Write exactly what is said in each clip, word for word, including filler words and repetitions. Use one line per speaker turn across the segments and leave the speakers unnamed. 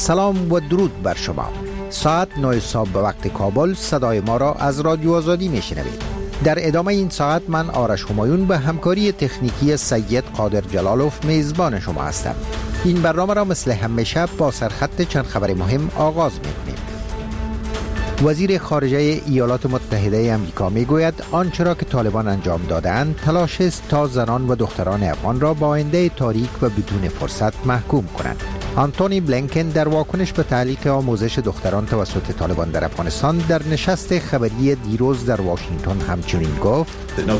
سلام و درود بر شما. ساعت نه صبح به وقت کابل صدای ما را از رادیو آزادی میشنوید. در ادامه این ساعت من آرش همایون به همکاری تکنیکی سید قادر جلالوف میزبان شما هستم. این برنامه را مثل همیشه با سرخط چند خبر مهم آغاز میکنیم. وزیر خارجه ایالات متحده آمریکا میگوید آنچه را که طالبان انجام دادند تلاش است تا زنان و دختران افغان را با آینده تاریک و بدون فرصت محکوم کنند. آنتونی بلینکن در واکنش به تعلیق آموزش دختران توسط طالبان در افغانستان در نشست خبری دیروز در واشنگتن همچنین گفت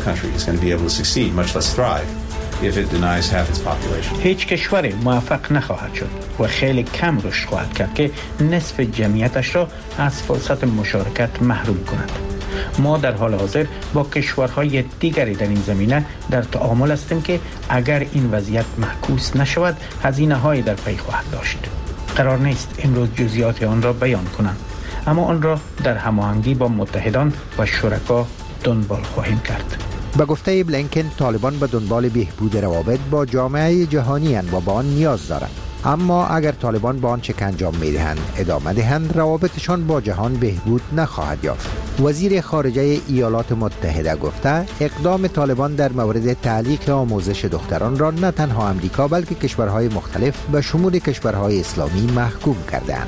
هیچ کشور موفق نخواهد شد و خیلی کم رشد خواهد کرد که نصف جمعیتش را از فرصت مشارکت محروم کند. ما در حال حاضر با کشورهای دیگری در این زمینه در تعامل هستیم که اگر این وضعیت معکوس نشود هزینه های در پی خواهد داشت. قرار نیست امروز جزئیات آن را بیان کنم، اما آن را در هماهنگی با متحدان و شرکا دنبال خواهیم کرد.
به گفته بلینکن طالبان به دنبال بهبود روابط با جامعه جهانی اند و با آن نیاز دارند، اما اگر طالبان با آنچه که انجام میدهند ادامه دهند روابطشان با جهان بهبود نخواهد یافت. وزیر خارجه ایالات متحده گفته اقدام طالبان در مورد تعلیق آموزش دختران را نه تنها امریکا بلکه کشورهای مختلف به شمول کشورهای اسلامی محکوم کرده‌اند.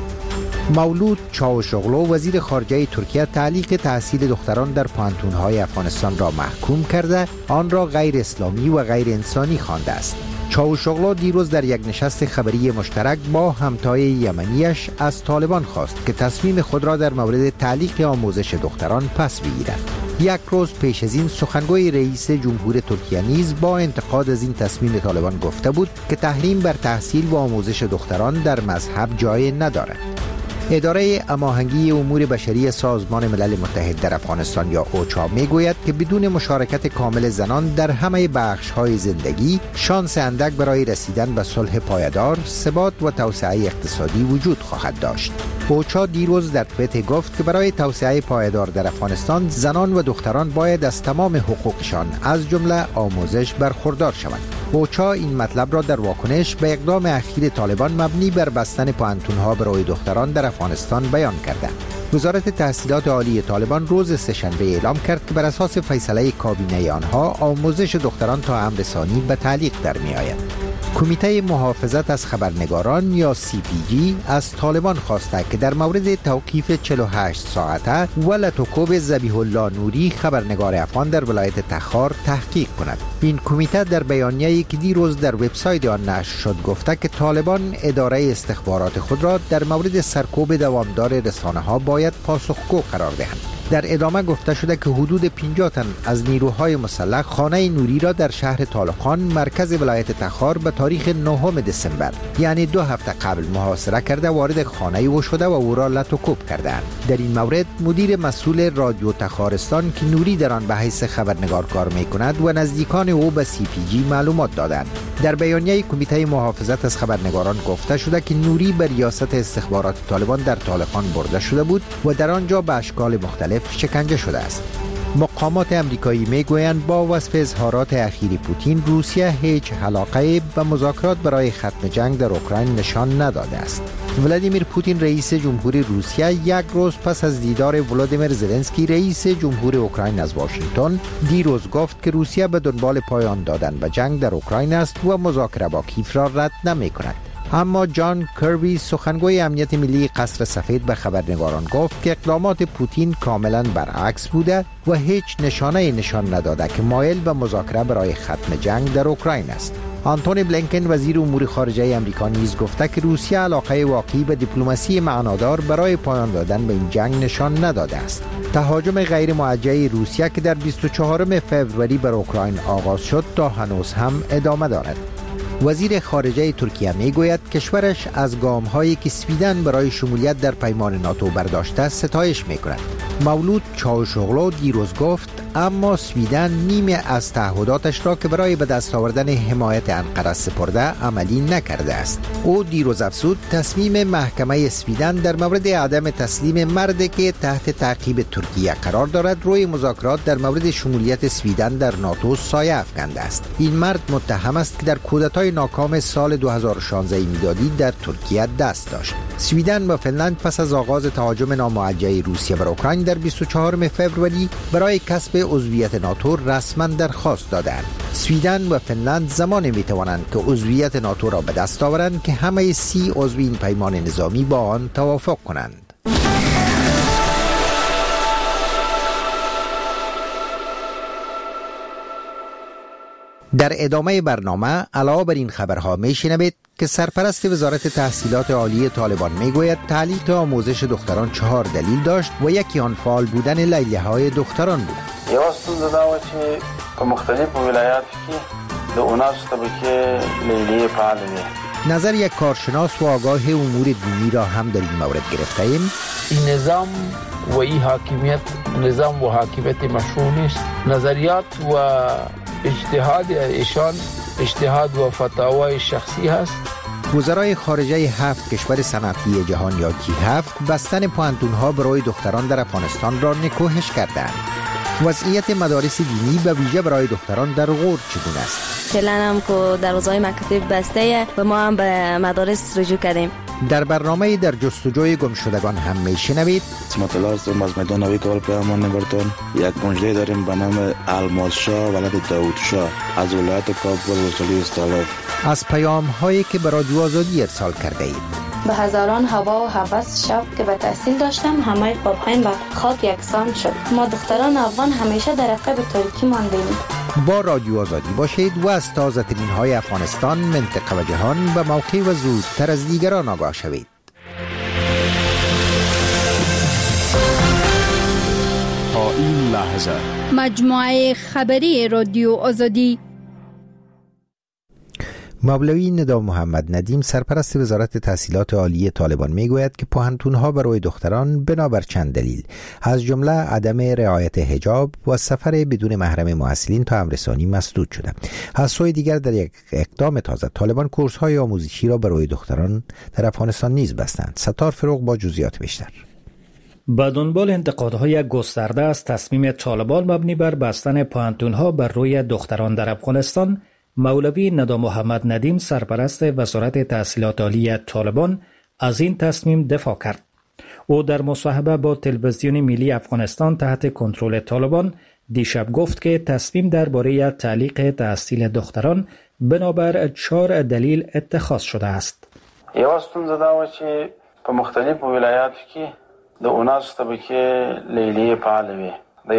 مولود چاوشوغلو وزیر خارجه ترکیه تعلیق تحصیل دختران در پانتون‌های افغانستان را محکوم کرده آن را غیر اسلامی و غیر انسانی خوانده است. چاوشوغلو دیروز در یک نشست خبری مشترک با همتای یمنیش از طالبان خواست که تصمیم خود را در مورد تعلیق آموزش دختران پس بگیرند. یک روز پیش از این سخنگوی رئیس جمهور ترکیه نیز با انتقاد از این تصمیم طالبان گفته بود که تحریم بر تحصیل و آموزش دختران در مذهب جای ندارد. اداره هماهنگی امور بشری سازمان ملل متحد در افغانستان یا اوچا میگوید که بدون مشارکت کامل زنان در همه بخش‌های زندگی شانس اندک برای رسیدن به صلح پایدار، ثبات و توسعه اقتصادی وجود خواهد داشت. اوچا دیروز در توییت گفت که برای توسعه پایدار در افغانستان زنان و دختران باید از تمام حقوقشان از جمله آموزش برخوردار شوند. اوچا این مطلب را در واکنش به اقدام اخیر طالبان مبنی بر بستن پانتون‌ها برای دختران در افغانستان بیان کرده. وزارت تحصیلات عالی طالبان روز سه‌شنبه اعلام کرد که بر اساس فیصله کابینه آنها آموزش دختران تا امر ثانی به تعلیق در می آید. کمیته محافظت از خبرنگاران یا سی پی جی از طالبان خواسته که در مورد توقیف چهل و هشت ساعته ولتوکوب ذبیح الله نوری خبرنگار افغان در ولایت تخار تحقیق کند. این کمیته در بیانیه‌ای که دیروز در وبسایت آن نشر شد گفته که طالبان اداره استخبارات خود را در مورد سرکوب دوامدار رسانه‌ها باید پاسخگو قرار دهند. در ادامه گفته شده که حدود پنجاه تن از نیروهای مسلح خانه نوری را در شهر طالقان مرکز ولایت تخار به تاریخ نهم دسامبر یعنی دو هفته قبل محاصره کرده وارد خانه او شده و او را لطوکوب کردند. در این مورد مدیر مسئول رادیو تخارستان که نوری در آن به حیث خبرنگار کار می‌کند و نزدیکان او به سی پی جی معلومات دادند. در بیانیه کمیته محافظت از خبرنگاران گفته شده که نوری به ریاست استخبارات طالبان در طالقان برده شده بود و در آنجا به اشکال مختلف شکنجه شده است. مقامات امریکایی میگویند با وصف اظهارات اخیر پوتین روسیه هیچ علاقه به مذاکرات برای ختم جنگ در اوکراین نشان نداده است. ولادیمیر پوتین رئیس جمهور روسیه یک روز پس از دیدار ولادیمیر زلنسکی رئیس جمهور اوکراین از واشنگتن دیروز گفت که روسیه به دنبال پایان دادن به جنگ در اوکراین است و مذاکره با کیف را رد نمی کند. اما جان کربی سخنگوی امنیت ملی قصر سفید به خبرنگاران گفت که اقدامات پوتین کاملا برعکس بوده و هیچ نشانه نشان نداده که مایل به مذاکره برای ختم جنگ در اوکراین است. آنتونی بلینکن وزیر امور خارجه آمریکا نیز گفته که روسیه علاقه واقعی به دیپلماسی معنادار برای پایان دادن به این جنگ نشان نداده است. تهاجم غیر موجه روسیه که در بیست و چهارم فوریه بر اوکراین آغاز شد تا هنوز هم ادامه دارد. وزیر خارجه ترکیه میگوید کشورش از گام‌هایی که سویدن برای شمولیت در پیمان ناتو برداشته ستایش می‌کند. مولود چاوشوغلو دیروز گفت اما سویدن نیمی از تعهداتش را که برای به دست آوردن حمایت انقره سپرده عملی نکرده است. او دیروز افزود تصمیم محکمه سویدن در مورد عدم تسلیم مردی که تحت تعقیب ترکیه قرار دارد روی مذاکرات در مورد شمولیت سویدن در ناتو سایه افکنده است. این مرد متهم است که در کودتای ناکام سال دو هزار و شانزده میلادی در ترکیه دست داشت. سویدن و فنلند پس از آغاز تهاجم ناموجه روسیه بر اوکراین در بیست و چهارم فوریه برای کسب عضویت ناتو رسما درخواست دادند. سویدن و فنلند زمانی میتوانند که عضویت ناتو را به دست آورند که همه سی عضو این پیمان نظامی با آن توافق کنند. در ادامه برنامه علاوه بر این خبرها میشنوید که سرپرست وزارت تحصیلات عالی طالبان میگوید تعلیق آموزش دختران چهار دلیل داشت و یکی آن فعال بودن لیلیه های دختران بود.
یو ستونزه دا و چې په مختلفو ولایاتو کې د اوناس طبقه لیلیه فعال دي.
نظر یک کارشناس و آگاه امور دینی را هم در این مورد گرفته ایم.
این نظام و این حاکمیت نظام و حاکمیت مشروع نیست. نظریات و اجتهاد ایشان اجتهاد و فتاوای شخصی هست.
وزرای خارجه هفت کشور صنعتی جهان یا جی هفت بستن پوانتون‌ها برای دختران در افغانستان را نکوهش کردند. وضعیت مدارس دینی به ویژه برای دختران در غور چگونه است؟
فعلا هم که دروازه‌های مکاتب بسته و ما هم به مدارس رجوع کردیم.
در برنامه در جستجوی گمشدگان هم میشنوید.
مطلع هستم از میدان نوی کابل پیامان نبرتون. یک مجله داریم به نام الماس شاه ولد داود شاه از ولایت کابل ولسوالی استالف.
از پیام هایی که به رادیو آزادی ارسال کرده اید.
به هزاران هوا و هوس شب که به تحصیل داشتم همه خوابهایم به خاک یکسان شد. ما دختران افغان همیشه در عقب ترکی ماندیم.
با رادیو آزادی باشید و از تازه ترین های افغانستان، منطقه و جهان به موقع و زودتر از دیگران آگاه شوید.
تا این لحظه
مجموعه خبری رادیو آزادی.
مولوی ندا محمد ندیم سرپرست وزارت تحصیلات عالی طالبان میگوید که پوهنتون‌ها برای دختران بنابر چند دلیل از جمله عدم رعایت حجاب و سفر بدون محرم محصلین تا امرسانی مسدود شده. از سوی دیگر در یک اقدام تازه طالبان کورس‌های آموزشی را برای دختران در افغانستان نیز بستند. ستار فروغ با جزئیات بیشتر.
با دنبال انتقادهای گسترده از تصمیم طالبان مبنی بر بستن پوهنتون‌ها بر روی دختران در افغانستان، مولوی ندا محمد ندیم سرپرست وزارت تحصیلات عالی طالبان از این تصمیم دفاع کرد. او در مصاحبه با تلویزیون ملی افغانستان تحت کنترل طالبان دیشب گفت که تصمیم درباره تعلیق تحصیل دختران بنابر چهار دلیل اتخاذ شده است.
یو ستونزه دا و چې په مختلفو ولایاتو کې د اوناس طبقه لیلیه فعال وي.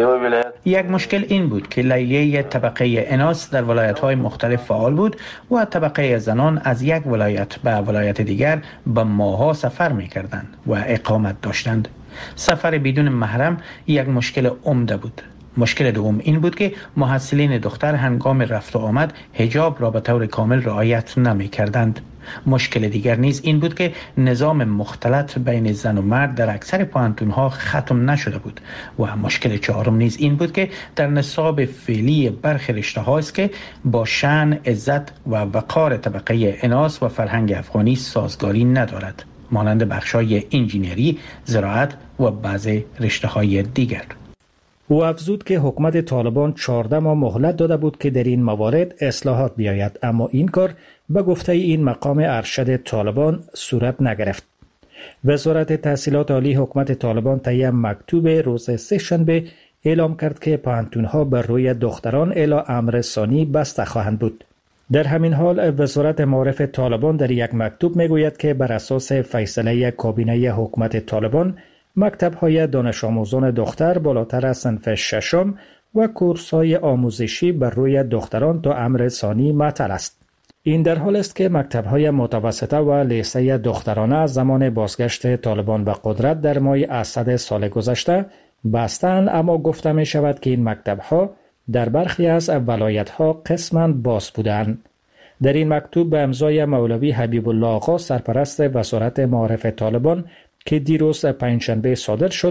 یک مشکل این بود که لیلیه طبقه اناث در ولایت‌های مختلف فعال بود و طبقه زنان از یک ولایت به ولایت دیگر به ماه‌ها سفر می‌کردند و اقامت داشتند. سفر بدون محرم یک مشکل عمده بود. مشکل دوم این بود که محصلین دختر هنگام رفت و آمد حجاب را به طور کامل رعایت نمی‌کردند. مشکل دیگر نیز این بود که نظام مختلط بین زن و مرد در اکثر پوهنتون‌ها ختم نشده بود و مشکل چهارم نیز این بود که در نصاب فعلی برخی رشته‌ها است که با شأن، عزت و وقار طبقه اناث و فرهنگ افغانی سازگاری ندارد، مانند بخش‌های انجینری، زراعت و بعضی رشته‌های دیگر.
او افزود که حکومت طالبان چهارده ماه مهلت داده بود که در این موارد اصلاحات بیاید، اما این کار به گفته این مقام ارشد طالبان صورت نگرفت. وزارت تحصیلات عالی حکومت طالبان طی مکتوب روز سه شنبه اعلام کرد که پوهنتون‌ها بر روی دختران الی امر ثانی بسته خواهند بود. در همین حال وزارت معارف طالبان در یک مکتوب میگوید که بر اساس فیصله کابینه حکومت طالبان مکتب‌های دانش آموزان دختر بالاتر از صنف ششم و کورس‌های آموزشی بر روی دختران تا امر ثانی معطل است. این در حال است که مکتب‌های متوسطه و لیسه دخترانه از زمان بازگشت طالبان به قدرت در ماه اسد سال گذشته بستند، اما گفته می شود که این مکتب‌ها در برخی از ولایت‌ها قسماً باز بودند. در این مکتوب به امضای مولوی حبیب الله آقا سرپرست وزارت معارف طالبان که دیروز پنجشنبه صادر شد،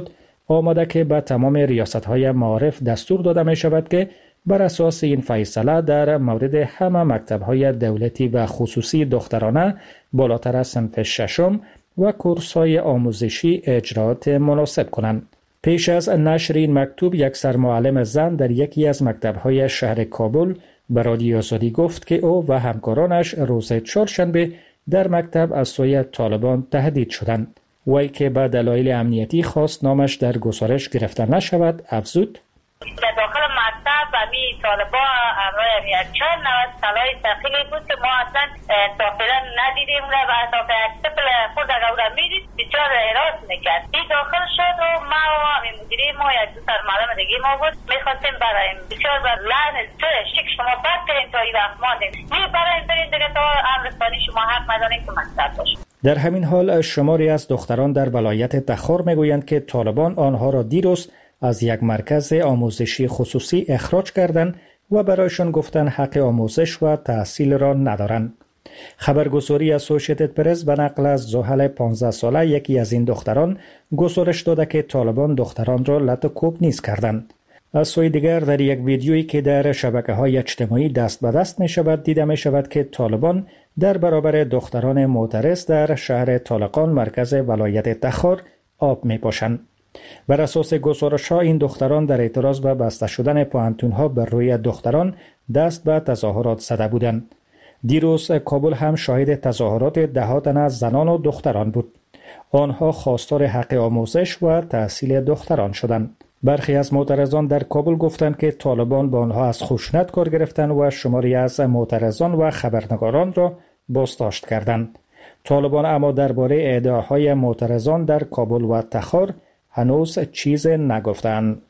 آمده که به تمام ریاست‌های معارف دستور داده می شود که بر اساس این فیصله در مورد همه مکتب‌های دولتی و خصوصی دخترانه بالاتر از صنف ششم و کورس‌های آموزشی اجرات مناسب کنند. پیش از نشر این مکتوب، یک سرمعلم زن در یکی از مکتب‌های شهر کابل به رادیو آزادی گفت که او و همکارانش روز چهارشنبه در مکتب از سوی طالبان تهدید شدند. وی که به دلایل امنیتی خواست نامش در گزارش گرفته نشود، افزود:
در داخل مکتب امی طالبا امرای یک چند نوست سلای ثقیلی بود که ما اصلا داخلا ندیدیم و تا که اکتفل خود اگر او را میدید بسیار احراس میکرد. این داخل شد و ما و همین مدیری ما یک دو سر معلم دیگه ما بود میخواستیم برایم بسیار بر لحن تو شک شما بد کریم تا این وقت ماندیم می برای این دیگه تا امرستانی شما حق نداریم که مکتب باشیم.
در همین حال شماری از دختران در ولایت تخار میگویند که طالبان آنها را دیروز از یک مرکز آموزشی خصوصی اخراج کردند و برایشان گفتند حق آموزش و تحصیل را ندارند. خبرگزاری اسوسییتد پرس به نقل از زحل پانزده ساله یکی از این دختران گزارش داده که طالبان دختران را لط و کوب نیز کردند. از سوی دیگر در یک ویدیویی که در شبکه‌های اجتماعی دست به دست می شود دیده می شود که طالبان در برابر دختران معترض در شهر طالقان مرکز ولایت تخار آب می پاشند. بر اساس گزارش‌ها این دختران در اعتراض به بسته شدن پوهنتون‌ها بر روی دختران دست به تظاهرات زده بودند. دیروز کابل هم شاهد تظاهرات ده تن از زنان و دختران بود. آنها خواستار حق آموزش و تحصیل دختران شدند. برخی از معترضان در کابل گفتند که طالبان با آنها از خشونت کار گرفتند و شماری از معترضان و خبرنگاران را بازداشت کردند. طالبان اما درباره ادعاهای معترضان در کابل و تخار هنوز چیز نگفتند.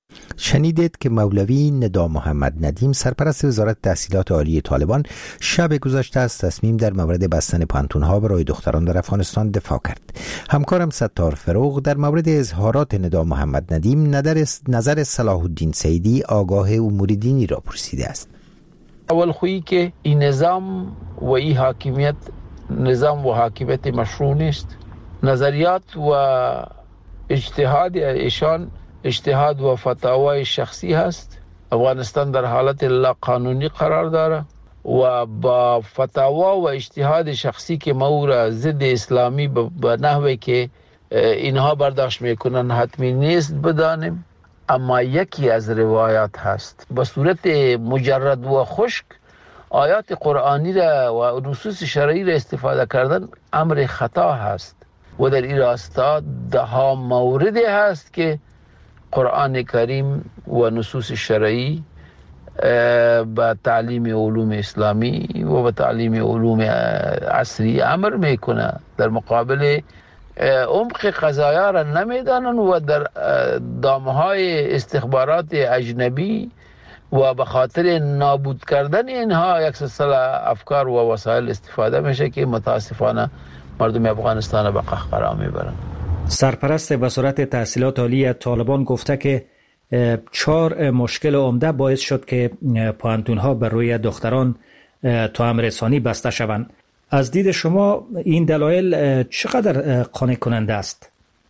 شنیدید که مولوی ندا محمد ندیم سرپرست وزارت تحصیلات عالی طالبان شب گذشته از تصمیم در مورد بستن پانتون‌ها برای دختران در افغانستان دفاع کرد. همکارم ستار فروغ در مورد اظهارات ندا محمد ندیم نظر صلاح الدین سیدی آگاه امور دینی را پرسیده است.
اول خویی که این نظام و این حاکمیت نظام و حاکمیت مشروع نیست. نظریات و اجتهاد ایشان اجتهاد و فتاوای شخصی هست. افغانستان در حالت لا قانونی قرار داره و با فتاوا و اجتهاد شخصی که ما را ضد اسلامی به نحوی که اینها برداشت میکنن حتمی نیست بدانیم. اما یکی از روایات هست به صورت مجرد و خشک آیات قرآنی را و نصوص شرعی را استفاده کردن امر خطا هست و در این راستا ده ها موردی هست که قرآن کریم و نصوص شرعی با تعلیم علوم اسلامی و با تعلیم علوم عصری امر میکنه در مقابل عمق قضایا را نمیدانن و در دامهای استخبارات اجنبی و به خاطر نابود کردن اینها یک سلسله افکار و وسایل استفاده میشه که متاسفانه مردم افغانستان به قهقرا میبرن.
سرپرست وزارت تحصیلات عالی طالبان گفته که چهار مشکل عمده باعث شد که پوهنتون‌ها بر روی دختران توأم رسانی بسته شوند. از دید شما این دلایل چقدر قانع کننده است؟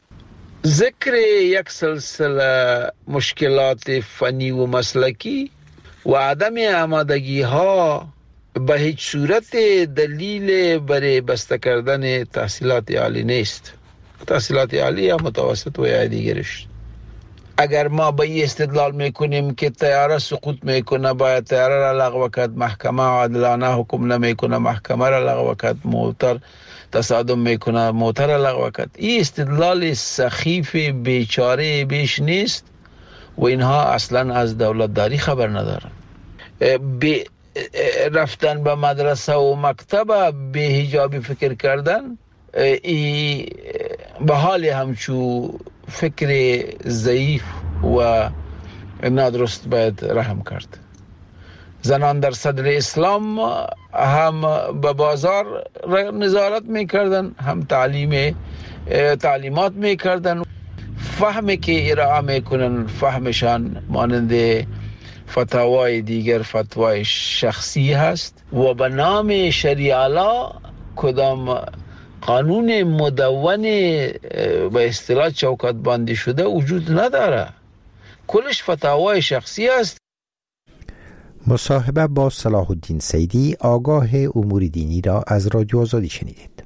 ذکر یک سلسله مشکلات فنی و مسلکی و عدم آمادگی ها به هیچ صورت دلیل برای بسته کردن تحصیلات عالی نیست. تحصیلات عالی یا متوسط و یا دیگرش. اگر ما به این استدلال میکنیم که طیاره سقوط میکنه باید طیاره را لغو کرد، محکمه عادلانه حکم نمیکنه محکمه را لغو کرد، موتر تصادم میکنه موتر را لغو کرد، این استدلال سخیف بیچاره بیش نیست و اینها اصلا از دولتداری خبر ندارن. به رفتن به مدرسه و مکتب به حجابی فکر کردن ای به حال همچو فکر ضعیف و نادرست باید رحم کرد. زنان در صدر اسلام هم به بازار نظارت میکردن، هم تعلیم تعلیمات میکردن. فهمی که ارائه میکنن فهمشان مانند فتاوای دیگر فتوای شخصی هست و به نام شریعه کدام قانون مدون به اصطلاح چوکات بندی شده وجود نداره. کلش فتاوای شخصی است.
مصاحبه با صلاح الدین سیدی، آگاه امور دینی را از رادیو آزادی شنیدید.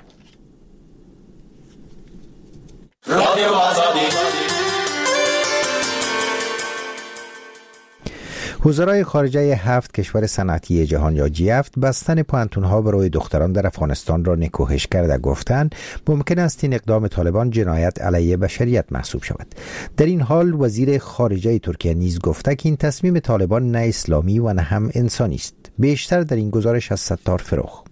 رادیو آزادی. وزرای خارجه هفت کشور صنعتی جهان یا جی هفت بستن پوانتون‌ها برای دختران در افغانستان را نکوهش کرده گفتند ممکن است این اقدام طالبان جنایت علیه بشریت محسوب شود. در این حال وزیر خارجه ترکیه نیز گفته که این تصمیم طالبان نه اسلامی و نه هم انسانی است. بیشتر در این گزارش از ستار فروخ.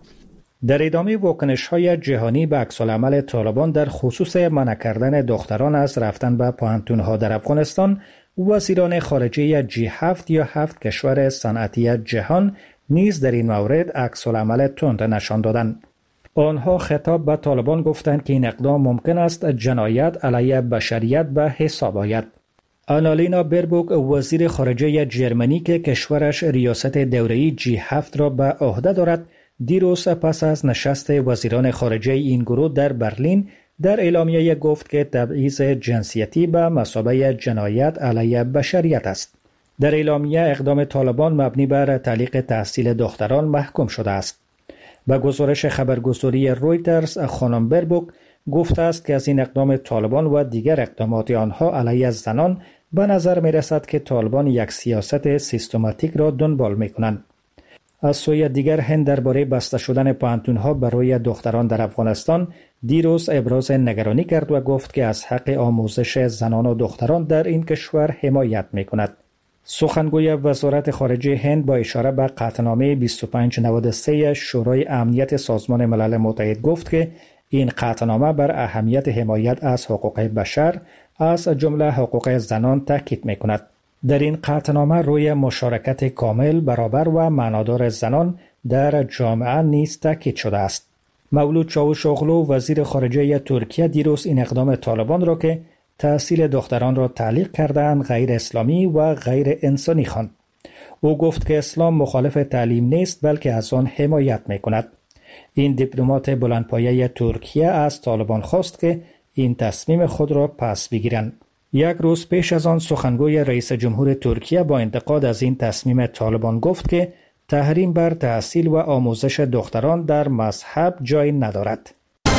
در ادامه واکنش‌های جهانی به عکس‌العمل طالبان در خصوص منع کردن دختران از رفتن به پوانتون‌ها در افغانستان، وزیران خارجه جی هفت یا هفت کشور صنعتی جهان نیز در این مورد عکس‌العمل تند نشان دادند. آنها خطاب به طالبان گفتند که این اقدام ممکن است جنایت علیه بشریت به حساب آید. آنالینا بربوک، وزیر خارجه جرمنی که کشورش ریاست دوره‌ای جی هفت را به عهده دارد، دیروز پس از نشست وزیران خارجه این گروه در برلین در اعلامیه گفت که تبعیض جنسیتی به مثابه جنایت علیه بشریت است. در اعلامیه اقدام طالبان مبنی بر تعلیق تحصیل دختران محکوم شده است. به گزارش خبرگزاری رویترز، خانم بربوک گفته است که از این اقدام طالبان و دیگر اقدامات آنها علیه زنان به نظر می رسد که طالبان یک سیاست سیستماتیک را دنبال می کنند. از سوی دیگر هند درباره بسته شدن پوانتون‌ها برای دختران در افغانستان دیروز ابراز نگرانی کرد و گفت که از حق آموزش زنان و دختران در این کشور حمایت می‌کند. سخنگوی وزارت خارجه هند با اشاره به قطعنامه بیست و پنج نود و سه شورای امنیت سازمان ملل متحد گفت که این قطعنامه بر اهمیت حمایت از حقوق بشر از جمله حقوق زنان تاکید می‌کند. در این قطعنامه روی مشارکت کامل، برابر و معنادار زنان در جامعه نیز تاکید شده است. مولود چاوشاغلو، وزیر خارجه ترکیه، دیروز این اقدام طالبان را که تحصیل دختران را تعلیق کردند غیر اسلامی و غیر انسانی خواند. او گفت که اسلام مخالف تعلیم نیست بلکه از آن حمایت می‌کند. این دیپلمات بلندپایه ترکیه از طالبان خواست که این تصمیم خود را پس بگیرند. یک روز پیش از آن سخنگوی رئیس جمهور ترکیه با انتقاد از این تصمیم طالبان گفت که تحریم بر تحصیل و آموزش دختران در مذهب جای ندارد.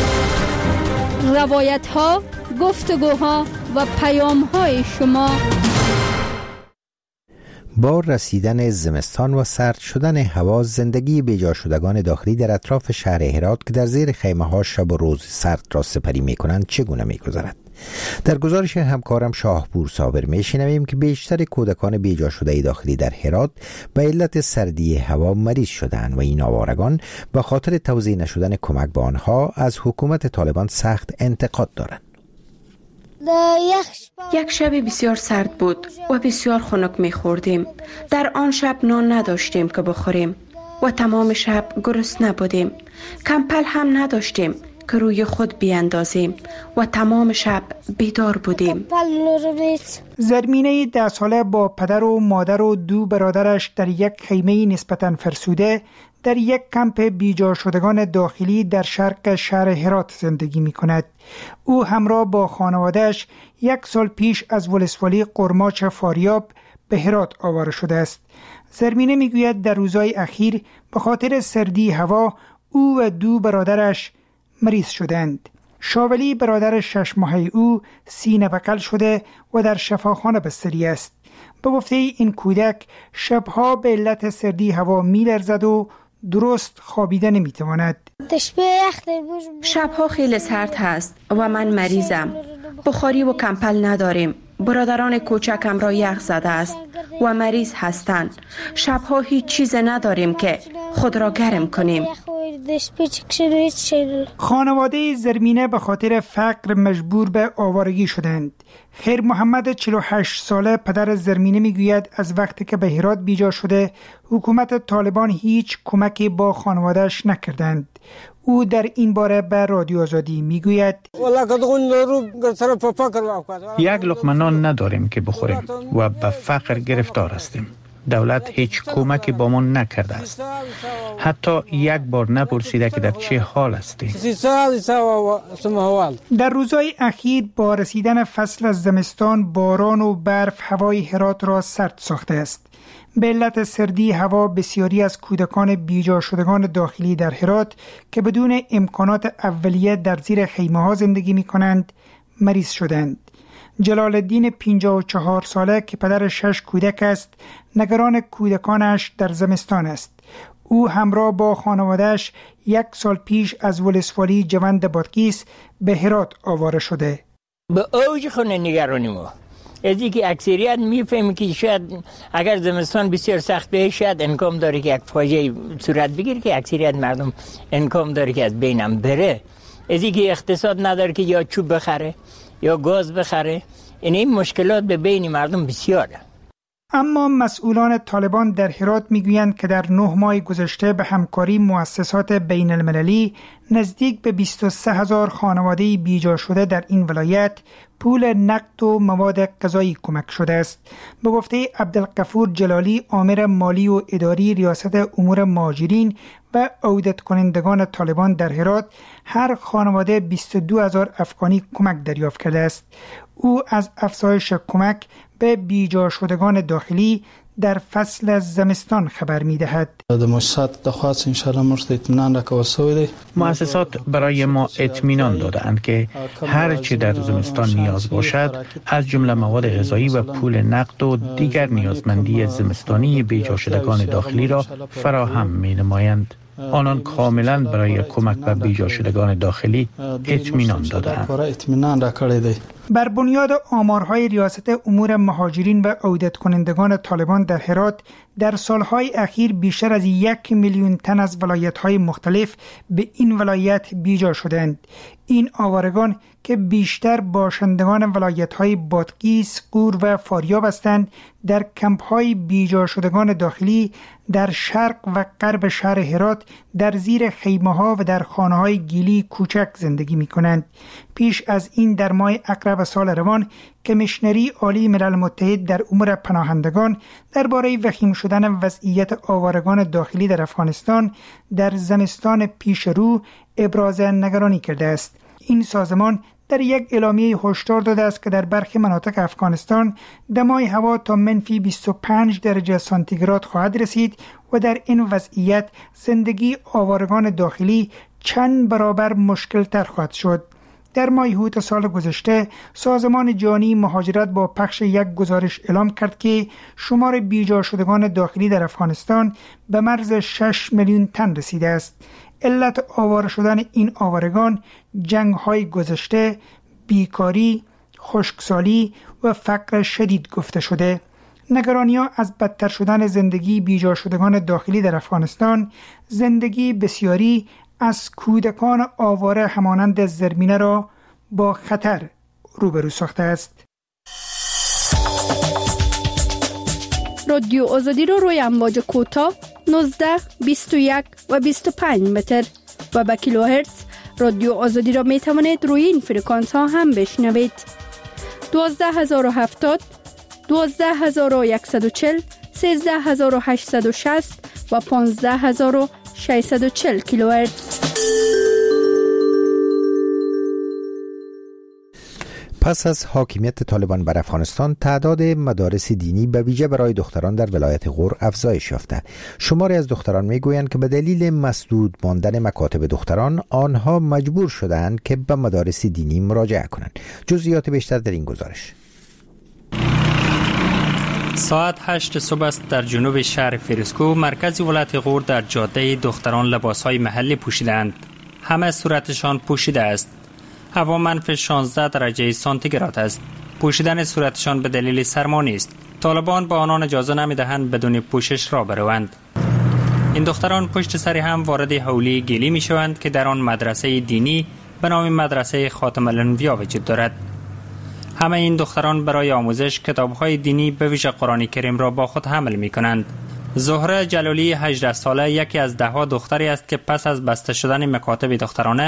روایت ها، گفتگوها و پیام های شما.
با رسیدن زمستان و سرد شدن هوا، زندگی بیجا شدگان داخلی در اطراف شهر هرات که در زیر خیمه ها شب و روز سرد را سپری می کنند چگونه می گذرد؟ در گزارش همکارم شاهپور صابر می شنویم که بیشتر کودکان بیجا شده داخلی در هرات به علت سردی هوا مریض شدند و این آوارگان به خاطر توزیع نشدن کمک به آنها از حکومت طالبان سخت انتقاد دارند.
یک شب بسیار سرد بود و بسیار خنک می خوردیم. در آن شب نان نداشتیم که بخوریم و تمام شب گرسنه بودیم. کمپل هم نداشتیم که روی خود بیاندازیم و تمام شب بیدار بودیم.
زرمینه ده ساله با پدر و مادر و دو برادرش در یک خیمه نسبتاً فرسوده در یک کمپ بیجا شدگان داخلی در شرق شهر هرات زندگی می کند. او همراه با خانوادهش یک سال پیش از ولسوالی قرماچ فاریاب به هرات آواره شده است. زرمینه می گوید در روزهای اخیر به خاطر سردی هوا او و دو برادرش مریض شدند. شاولی برادر شش ماهه او سینه پکل شده و در شفاخانه بستری است. به گفته این کودک شبها به علت سردی هوا می لرزد و درست خوابیده نمی تواند.
شبها خیلی سرد هست و من مریضم. بخاری و کمپل نداریم. برادران کوچکم را یخ زده است و مریض هستند. شبها هیچ چیز نداریم که خود را گرم کنیم.
خانواده زرمینه به خاطر فقر مجبور به آوارگی شدند. خیر محمد چهل و هشت ساله پدر زرمینه میگوید از وقتی که به هرات بیجا شده حکومت طالبان هیچ کمکی با خانوادهش نکردند. او در این باره به رادیو آزادی میگوید
یک لقمه نان نداریم که بخوریم و به فقر گرفتار هستیم. دولت هیچ کمکی با ما نکرده است. حتی یک بار نپرسیده که در چه حال هستی.
در روزهای اخیر با رسیدن فصل از زمستان باران و برف هوای هرات را سرد ساخته است. به علت سردی هوا بسیاری از کودکان بیجا شدگان داخلی در هرات که بدون امکانات اولیه در زیر خیمه ها زندگی می کنند مریض شدند. جلال الدین پنجاه و چهار ساله که پدر شش کودک است نگران کودکانش در زمستان است. او همراه با خانواده‌اش یک سال پیش از ولسوالی جوند بادغیس به هرات آواره شده.
به اوج خونه نگرانی ما از اینکه اکثریت میفهمی که شاید اگر زمستان بسیار سخت به شاید امکان داره که یک فاجعه صورت بگیره که اکثریت مردم امکان داره که از بینم بره. از اینکه اقتصاد نداره که یا چوب بخره یا گاز بخره. این این مشکلات به بین مردم بسیاره.
اما مسئولان طالبان در هرات میگویند که در نه ماه گذشته به همکاری مؤسسات بین المللی نزدیک به بیست و سه هزار خانواده بیجا شده در این ولایت پول نقد و مواد غذایی کمک شده است. به گفته عبدالغفور جلالی آمر مالی و اداری ریاست امور مهاجرین و عودت کنندگان طالبان در هرات هر خانواده بیست و دو هزار افغانی کمک دریافت کرده است. او از افزایش کمک به بیجا شدگان داخلی در فصل زمستان خبر می دهد.
مؤسسات برای ما اطمینان دادند که هر چی در زمستان نیاز باشد از جمله مواد غذایی و پول نقد و دیگر نیازمندی زمستانی بیجا شدگان داخلی را فراهم می نمایند. آنان کاملا برای کمک به بیجا شدگان داخلی اطمینان دادند.
بر بنیاد آمارهای ریاست امور مهاجرین و عودت کنندگان طالبان در هرات در سالهای اخیر بیشتر از یک میلیون تن از ولایت‌های مختلف به این ولایت بیجا شدند. این آوارگان که بیشتر باشندگان ولایت‌های بادغیس، غور و فاریاب هستند در کمپ‌های بیجا شدگان داخلی در شرق و غرب شهر هرات در زیر خیمه‌ها و در خانه‌های گیلی کوچک زندگی می‌کنند. پیش از این در ماه اکرب سال روان کمیشنری عالی ملل متحد در امور پناهندگان درباره وخیم شدن وضعیت آوارگان داخلی در افغانستان در زمستان پیش رو ابراز نگرانی کرده است. این سازمان در یک اعلامیه هشدار داده است که در برخی مناطق افغانستان دمای هوا تا منفی بیست و پنج درجه سانتیگراد خواهد رسید و در این وضعیت زندگی آوارگان داخلی چند برابر مشکل تر خواهد شد. در ماه اوت سال گذشته سازمان جهانی مهاجرت با پخش یک گزارش اعلام کرد که شمار بیجا شدگان داخلی در افغانستان به مرز شش میلیون تن رسیده است. علت آواره شدن این آوارگان جنگ‌های گذشته، بیکاری، خشکسالی و فقر شدید گفته شده. نگرانی‌ها از بدتر شدن زندگی بیجا شدگان داخلی در افغانستان، زندگی بسیاری از کودکان آواره همانند زرمینه را با خطر روبرو ساخته است.
رادیو آزادی رو روی امواج کوتاه نوزده، بیست و یک و بیست و پنج متر و با کیلوهرتز رادیو آزادی را می توانید روی این فرکانس ها هم بشنوید. دوازده هزار و هفتاد، دوازده هزار و صد و چهل، سیزده هزار و هشتصد و شصت و پانزده هزار و ششصد و چهل کیلوهرتز.
پس از حاکمیت طالبان بر افغانستان تعداد مدارس دینی به ویژه برای دختران در ولایت غور افزایش یافته. شماری از دختران میگویند که به دلیل مسدود ماندن مکاتب دختران آنها مجبور شدند که به مدارس دینی مراجعه کنند. جزئیات بیشتر در این گزارش.
ساعت هشت صبح است در جنوب شهر فیروزکوه مرکز ولایت غور در جاده دختران لباسهای محلی پوشیدند. همه صورتشان پوشیده است. هوا منفی شانزده درجه سانتیگراد است. پوشیدن صورتشان به دلیل سرما نیست. طالبان با آنان اجازه نمیدهند بدون پوشش را بروند. این دختران پشت سر هم وارد حولی گلی می شوند که در آن مدرسه دینی به نام مدرسه خاتم الانبیا وجود دارد. همه این دختران برای آموزش کتاب‌های دینی به ویژه قرآن کریم را با خود حمل می کنند. زهره جلالی هجده ساله یکی از ده ها دختری است که پس از بسته شدن مکاتب دخترانه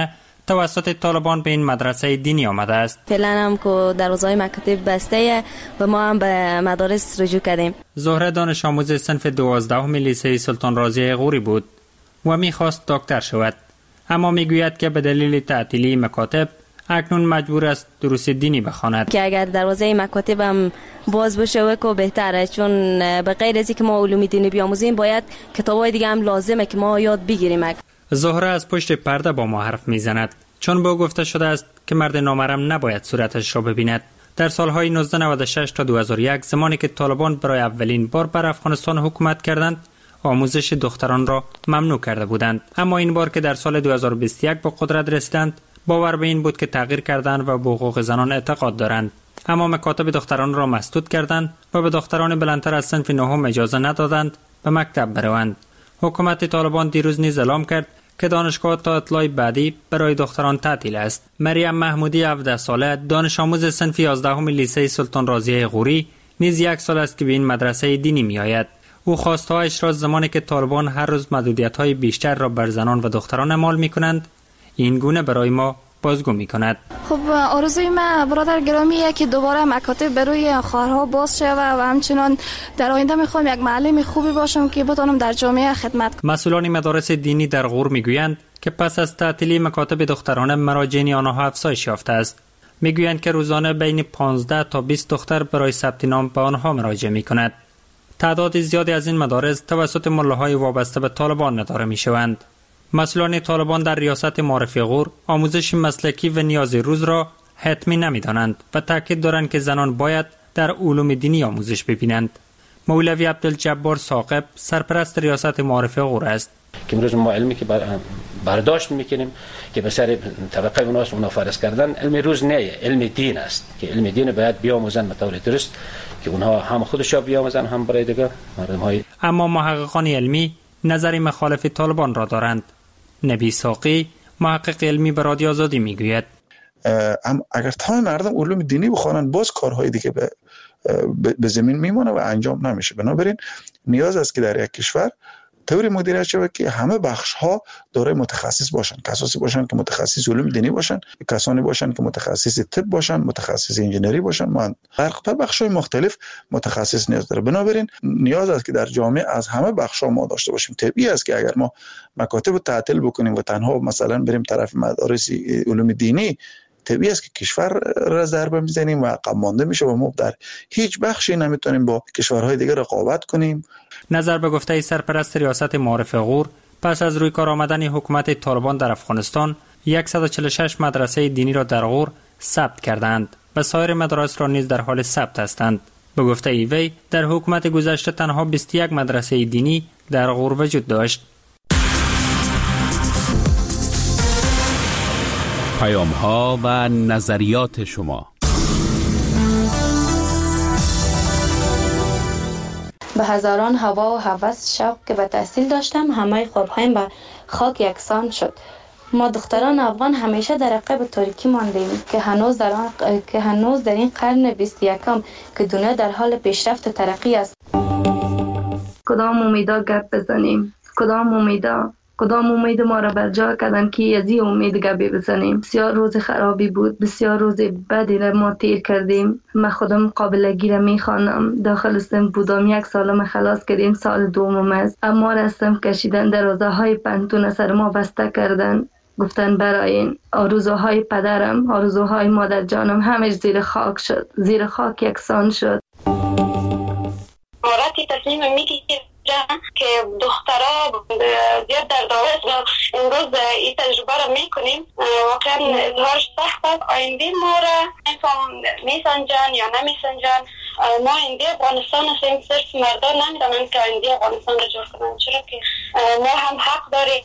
توسط طالبان به این مدرسه دینی آمده است.
فعلا هم که دروازه‌های مکاتب بسته و ما هم به مدارس رجوع کردیم.
زهره دانش آموز صنف دوازدهم لیسه سلطان رازی غوری بود و می‌خواست دکتر شود، اما میگوید که به دلیل تعطیلی مکاتب اکنون مجبور است دروس دینی بخواند.
که اگر دروازه مکاتب هم باز بشه و که بهتره، چون به غیر از اینکه ما علوم دینی بیاموزیم باید کتابای دیگه هم لازمه که ما یاد بگیریم.
زهره از پشت پرده با ما حرف میزند، چون با گفته شده است که مرد نامحرم نباید صورتش را ببیند. در سالهای نوزده نود و شش تا دو هزار و یک زمانی که طالبان برای اولین بار بر افغانستان حکومت کردند، آموزش دختران را ممنوع کرده بودند، اما این بار که در سال دو هزار و بیست و یک با قدرت رسیدند باور به این بود که تغییر کردند و به حقوق زنان اعتقاد دارند، اما مکاتب دختران را مسدود کردند و به دختران بلندتر از صنف نهم اجازه ندادند به مکتب بروند. حکومت طالبان دیروز نیز اعلام کرد که دانشگاه تا اطلاع بعدی برای دختران تعطیل است. مریم محمودی هفده ساله دانش آموز صنف یازدهم لیسه سلطان رازی غوری نیز یک سال است که به این مدرسه دینی میآید. او خواستهایش را زمانی که طالبان هر روز محدودیت‌های بیشتر را بر زنان و دختران اعمال می‌کنند این گونه برای ما بازگو می‌کند.
خب آرزوی من برادر گرامیه که دوباره مکاتب بروی خواهرها باز شود و همچنان در آینده می‌خوام یک معلم خوبی باشم که بتونم در جامعه خدمت کنم.
مسئولان مدارس دینی در غور می‌گویند که پس از تعطیلی مکاتب دخترانه مراجعین آنها افزایش یافته است. می‌گویند که روزانه بین پانزده تا بیست دختر برای ثبت نام به آنها مراجعه می‌کند. تعداد زیادی از این مدارس توسط ملاهای وابسته به طالبان اداره می‌شوند. مسئولان طالبان در ریاست معارف غور آموزش مسلکی و نیازی روز را حتمی نمی‌دانند و تاکید دارند که زنان باید در علوم دینی آموزش ببینند. مولوی عبدالجبار ثاقب سرپرست ریاست معارف غور است.
که امروز ما علمی که برداشت میکنیم که به سر طبقه اوناست اونا فرض کردن، علم روز نه، علم دین است که علم دین باید بیاموزن به طور درست که اونها هم خودشا بیاموزن هم برای دیگه مردم های.
اما محققان علمی نظری مخالف طالبان را دارند. نبی ساقی محقق علمی به رادیو آزادی میگوید
اما اگر تمام مردم علوم دینی بخوانند باز کارهای دیگه به به زمین میمونه و انجام نمیشه. بنابراین نیاز است که در یک کشور طوری مدیریت شود که همه بخش ها دارای متخصص باشن، کسانی باشن که متخصص علوم دینی باشن، کسانی باشن که متخصص طب باشن، متخصص انجینری باشن، من در بخش های مختلف متخصص نیاز داره. بنابراین نیاز است که در جامعه از همه بخش ها ما داشته باشیم. طبیعی است که اگر ما مکاتب تعطیل بکنیم و تنها مثلا بریم طرف مدارس علوم دینی، طبیعی است که کشور را ضربه میزنیم و عقب مانده میشه و ما در هیچ بخشی نمیتونیم با کشورهای دیگه رقابت کنیم.
نظر به گفته سرپرست ریاست معارف غور، پس از روی کار آمدن حکومت طالبان در افغانستان صد و چهل و شش مدرسه دینی را در غور ثبت کردند و سایر مدارس را نیز در حال ثبت هستند. به گفته وی در حکومت گذشته تنها بیست و یک مدرسه دینی در غور وجود داشت.
پیام ها و نظریات شما.
به هزاران هوا و هوس شوق که به تحصیل داشتم، همه خوابهایم به خاک یکسان شد. ما دختران افغان همیشه در عقب تاریکی ماندیم که هنوز در آن که هنوز در این قرن بیست و یکم که دنیا در حال پیشرفت و ترقی است.
کدام امیدا گپ بزنیم؟ کدام امیدا؟ کدام امید ما را بر جا کردن که از این امید گپی بزنیم؟ بسیار روز خرابی بود، بسیار روز بدی را ما تیر کردیم. من خودم قابلگی را میخوانم. داخل سن بودم، یک سالم خلاص کردیم، سال دومم است. اما رستم کشیدن، دروازه های پنتون سر ما بسته کردن. گفتن براین آرزوهای پدرم، آرزوهای مادر جانم همش زیر خاک شد، زیر خاک یکسان شد.
ماراتی تصمیم میگیرم که دخترها زیاد در داوست و امروز این تجربه را میکنیم. واقعا اظهارش سخت است. آینده ما را میسنجن یا نمیسنجن. ما آینده افغانستان هستیم، صرف مردان نمیدانند که آینده افغانستان را جور کنند، چرا که ما هم حق داریم.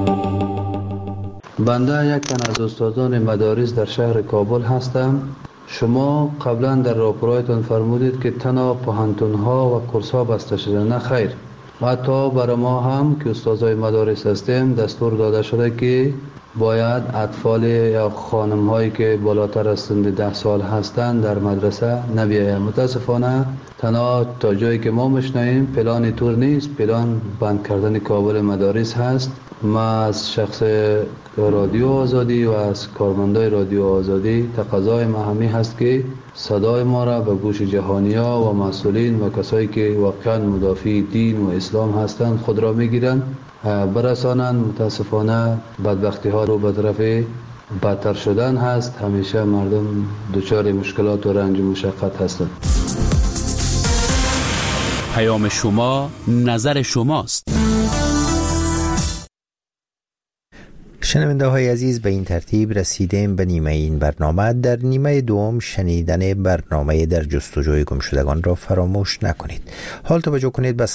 بنده یک تن از استادان مدارس در شهر کابل هستم. شما قبلا در راپورایتان فرمودید که تنها پوهنتون‌ها و کورس‌ها بسته شده. نه خیر، و حتی برای ما هم که استادای مدارس هستیم دستور داده شده که باید اطفال یا خانم‌هایی که بالاتر از سن ده سال هستند در مدرسه نبیاید. متاسفانه تنها تا جایی که ما میشنویم پلان طور نیست. پلان بند کردن کابل مدارس هست. ما از شخص رادیو آزادی و از کارمندای رادیو آزادی تقاضای ما همی هست که صدای ما را به گوش جهانی‌ها و مسئولین و کسایی که واقعا مدافع دین و اسلام هستند خود را میگیرند برسانند. متاسفانه بدبختی ها رو به طرف بدتر شدن هست. همیشه مردم دچار مشکلات و رنج و مشقت هستند.
پیام شما نظر شماست.
شنونده های عزیز، به این ترتیب رسیدیم به نیمه این برنامه. در نیمه دوم شنیدن برنامه در جستجوی گمشدگان را فراموش نکنید. حال توجه کنید به